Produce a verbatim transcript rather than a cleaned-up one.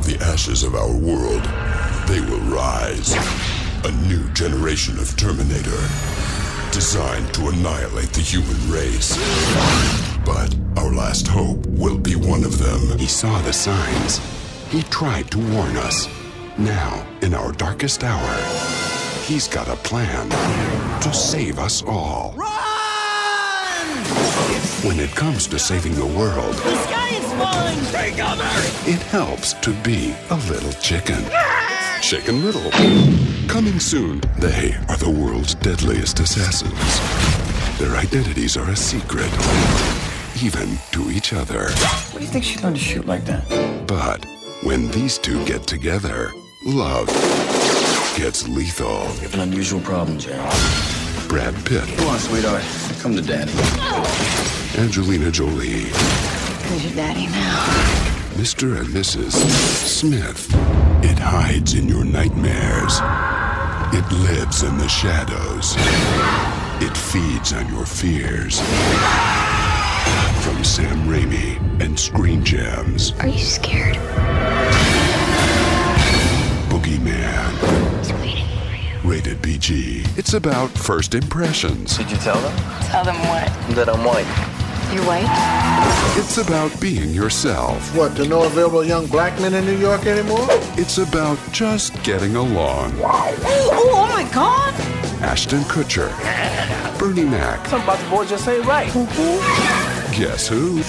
of the ashes of our world, they will rise. A new generation of Terminator, designed to annihilate the human race. But our last hope will be one of them. He saw the signs. He tried to warn us. Now, in our darkest hour, he's got a plan to save us all. Run! When it comes to saving the world, The sky is falling! Take cover! it helps to be a little chicken. Chicken Little. Coming soon, they are the world's deadliest assassins. Their identities are a secret, even to each other. What do you think she learned to shoot like that? But when these two get together, love gets lethal. You have an unusual problem, James. Brad Pitt, Come on, sweetheart. Come to daddy. Angelina Jolie, Who's your daddy now? Mister and Missus Smith. It hides in your nightmares. It lives in the shadows. It feeds on your fears. From Sam Raimi and Screen Gems. Are you scared? Boogeyman. He's waiting for you. Rated P G. It's about first impressions. Did you tell them? Tell them what? That I'm white. You're white? It's about being yourself. What, there are no available young black men in New York anymore? It's about just getting along. Oh, oh my God! Ashton Kutcher. Bernie Mac. Something about the boy just ain't right. Guess who?